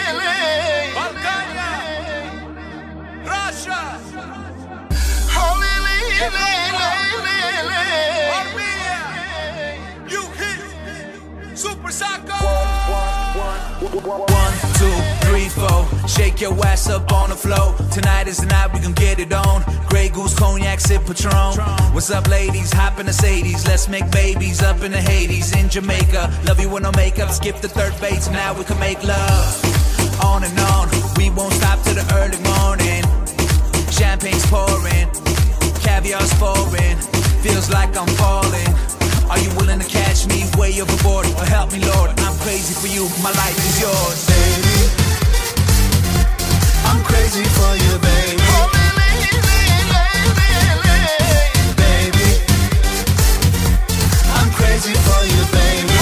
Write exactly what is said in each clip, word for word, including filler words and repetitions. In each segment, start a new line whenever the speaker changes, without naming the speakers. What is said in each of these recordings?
One, two, three, four. Shake your ass up on the floor. Tonight is the night we gon' get it on. Grey Goose, cognac, sip Patron. What's up, ladies? Hop in the Sadies. Let's make babies up in the Hades. In Jamaica, love you with no makeup. Skip the third base, now we can make love. On and on, we won't stop till the early morning. Champagne's pouring, caviar's foreign. Feels like I'm falling. Are you willing to catch me way overboard? Or help me, Lord, I'm crazy for you, my life is yours.
Baby, I'm crazy for you, baby. Baby, I'm crazy for you, baby.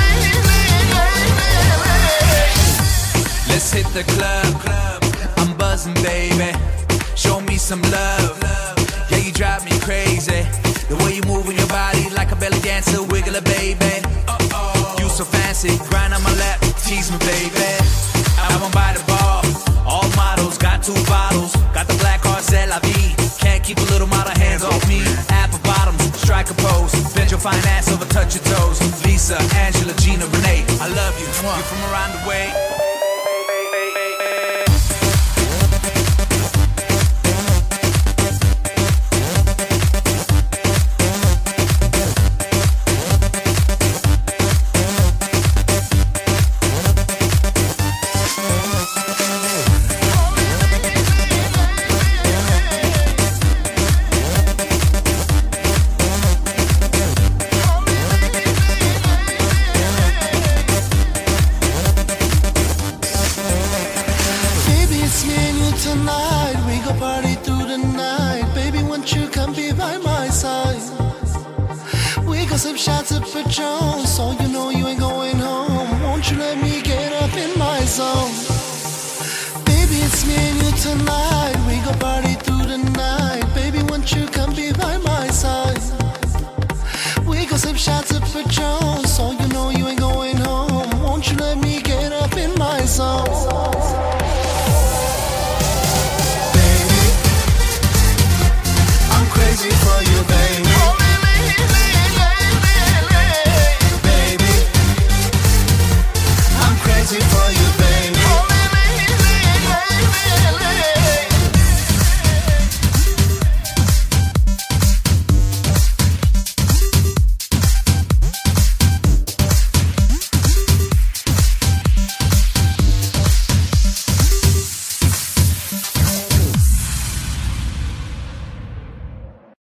Let's hit the club, I'm buzzing, baby. Show me some love, yeah, you drive me crazy. The way you moving your body like a belly dancer, wiggle it, baby. Uh-oh. You so fancy, grind on my lap, tease me, baby. I won't buy the ball, all models, got two bottles. Got the black heart, c'est la vie. Can't keep a little model hands off me. Apple bottoms, strike a pose. Bend your fine ass over, touch your toes. Lisa, Angela, Gina, Renee, I love you. You're from around the way.
Tonight, we go party through the night. Baby, won't you come be by my side? We go sip shots of Patron.